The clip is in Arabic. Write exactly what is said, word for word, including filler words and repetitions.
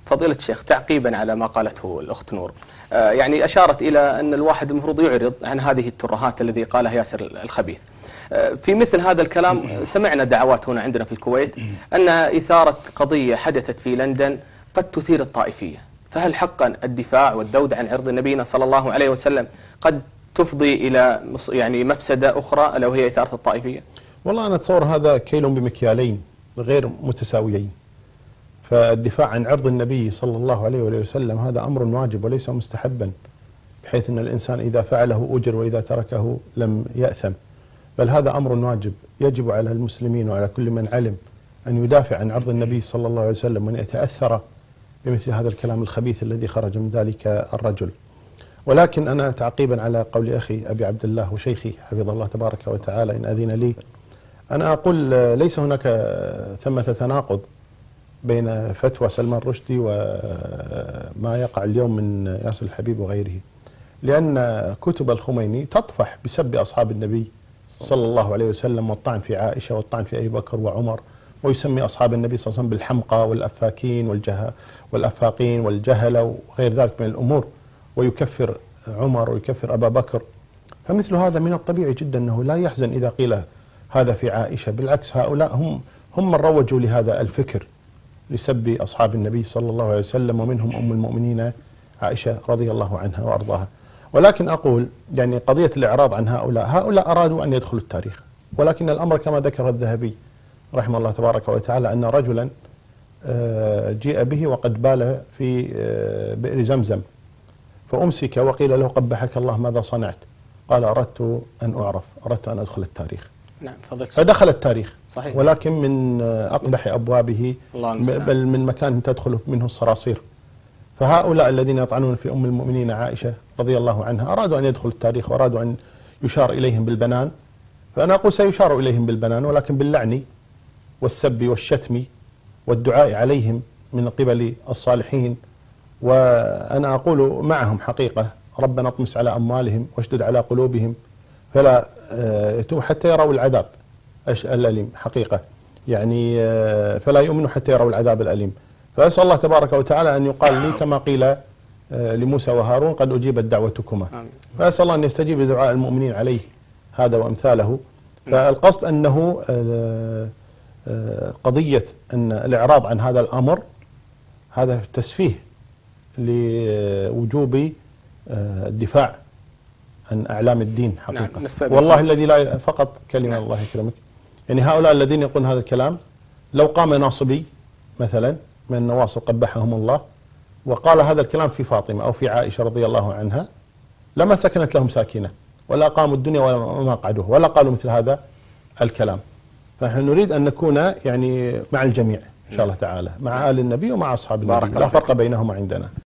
فضيلة الشيخ، تعقيبا على ما قالته الأخت نور، آه يعني أشارت إلى أن الواحد المفروض يعرض عن هذه الترهات الذي قالها ياسر الخبيث. آه في مثل هذا الكلام سمعنا دعوات هنا عندنا في الكويت أن إثارة قضية حدثت في لندن قد تثير الطائفية، فهل حقا الدفاع والذود عن عرض نبينا صلى الله عليه وسلم قد تفضي إلى يعني مفسدة أخرى ألا وهي إثارة الطائفية؟ والله أنا أتصور هذا كيل بمكيالين غير متساويين. فالدفاع عن عرض النبي صلى الله عليه وسلم هذا أمر واجب وليس مستحبا، بحيث أن الإنسان إذا فعله أجر وإذا تركه لم يأثم، بل هذا أمر واجب يجب على المسلمين وعلى كل من علم أن يدافع عن عرض النبي صلى الله عليه وسلم وأن يتأثر بمثل هذا الكلام الخبيث الذي خرج من ذلك الرجل. ولكن أنا تعقيبا على قول أخي أبي عبد الله وشيخي حفظه الله تبارك وتعالى إن أذن لي، أنا أقول ليس هناك ثمة تناقض بين فتوى سلمان رشدي وما يقع اليوم من ياسر الحبيب وغيره، لأن كتب الخميني تطفح بسب أصحاب النبي صلى الله عليه وسلم والطعن في عائشة والطعن في أبي بكر وعمر، ويسمي أصحاب النبي صلى الله عليه وسلم بالحمقى والأفاكين والجه والأفاقين والجهلة وغير ذلك من الأمور، ويكفر عمر ويكفر أبا بكر. فمثل هذا من الطبيعي جدا أنه لا يحزن إذا قيل هذا في عائشة، بالعكس هؤلاء هم هم من روجوا لهذا الفكر لسب أصحاب النبي صلى الله عليه وسلم، ومنهم أم المؤمنين عائشة رضي الله عنها وأرضاها. ولكن أقول يعني قضية الإعراض عن هؤلاء، هؤلاء أرادوا أن يدخلوا التاريخ، ولكن الأمر كما ذكر الذهبي رحمه الله تبارك وتعالى أن رجلا جيء به وقد بال في بئر زمزم، فأمسك وقيل له قبحك الله ماذا صنعت؟ قال أردت أن أعرف، أردت أن أدخل التاريخ. نعم فضلت. فدخل التاريخ صحيح. ولكن من أقبح أبوابه، بل من مكان تدخل منه الصراصير. فهؤلاء الذين يطعنون في أم المؤمنين عائشة رضي الله عنها أرادوا أن يدخلوا التاريخ وأرادوا أن يشار إليهم بالبنان، فأنا أقول سيشار إليهم بالبنان ولكن باللعن والسب والشتم والدعاء عليهم من قبل الصالحين. وأنا أقول معهم حقيقة ربنا اطمس على أموالهم واشدد على قلوبهم فلا حتى يروا العذاب الأليم حقيقة، يعني فلا يؤمنوا حتى يروا العذاب الأليم. فأسأل الله تبارك وتعالى أن يقال لي كما قيل لموسى وهارون قد أجيبت دعوتكما. فأسأل الله أن يستجيب لدعاء المؤمنين عليه هذا وأمثاله. فالقصد أنه قضية أن الإعراض عن هذا الأمر هذا تسفيه لوجوب الدفاع عن أعلام الدين حقيقة. نعم. والله الذي لا فقط كلمة. نعم. الله يكرمك، يعني هؤلاء الذين يقولون هذا الكلام لو قام ناصبي مثلا من النواصب قبحهم الله وقال هذا الكلام في فاطمة أو في عائشة رضي الله عنها لما سكنت لهم ساكنة ولا قاموا الدنيا وما قعدوه ولا قالوا مثل هذا الكلام. فنحن نريد أن نكون يعني مع الجميع إن شاء الله تعالى، مع آل النبي ومع أصحاب النبي، لا فرق بينهما عندنا.